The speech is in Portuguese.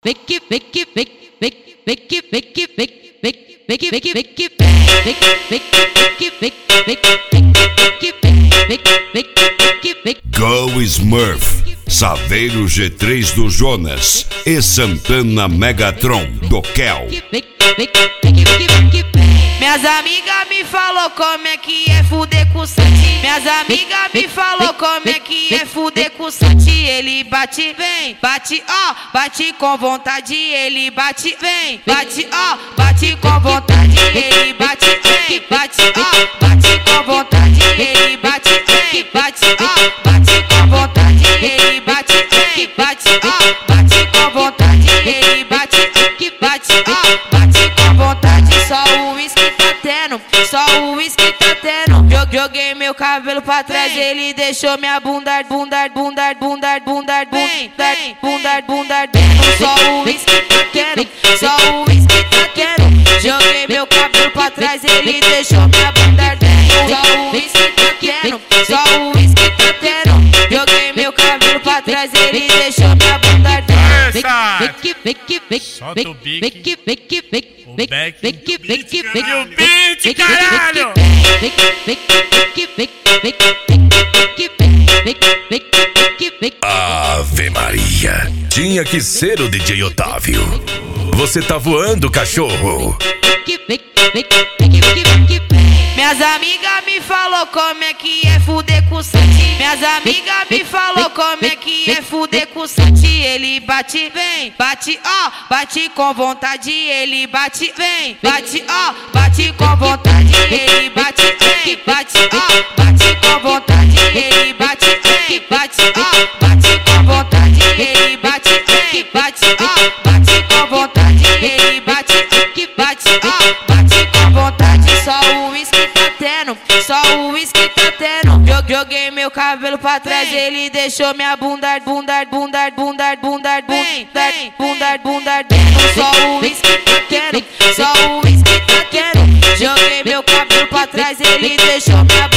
Go Smurf, Saveiro G3 do Jonas e Santana Megatron do Kel. Minhas amigas me falou como é que é fuder com o Santi. Minhas amigas me falou como é que é fuder com o Santi. Ele bate, vem, bate, ó, bate com vontade. Ele bate, vem, bate, ó, bate com vontade. Ele bate, vem, bate, ó, bate com vontade. Ele bate, vem, bate, ó, bate com vontade. Ele bate, vem, bate, ó, bate com vontade. Ele bate, bate, ó, bate com vontade. Só o uísque tá tendo, só o uísque tá tendo. Joguei meu cabelo pra trás, ele deixou minha bunda, bunda, bunda, bunda, bunda, bunda, bunda, dentro. Só o uísque tá tendo, só o uísque tá tendo. Joguei meu cabelo pra trás, ele deixou minha bunda dentro. Só o uísque tá tendo, só o uísque tá tendo. Joguei meu cabelo pra trás, ele deixou minha bunda dentro. Solta o bique, o back e o beat, caralho! Ave Maria, tinha que ser o DJ Otávio. Você tá voando, cachorro. Minhas amigas me falou como é que é fuder com o Santi. Minhas amigas me falou como é que é fuder com o Santi. Ele bate, vem, bate, ó, bate com vontade. Ele bate, vem, bate, ó, bate com vontade. Ele bate, vem, bate, ó, bate com vontade. Ele bate, vem, bate, ó, bate com vontade. Ele bate, vem, bate, ó, bate com vontade. Ele bate, ó, bate com vontade. Só o uísque tá tendo, só o uísque tá tendo. Joguei meu cabelo pra trás, ele deixou minha bunda, bunda, bunda, bunda, bunda, bunda, bunda, bunda dentro. Só o uísque tá tendo, só o uísque tá tendo. Joguei meu cabelo pra trás, ele deixou minha bunda.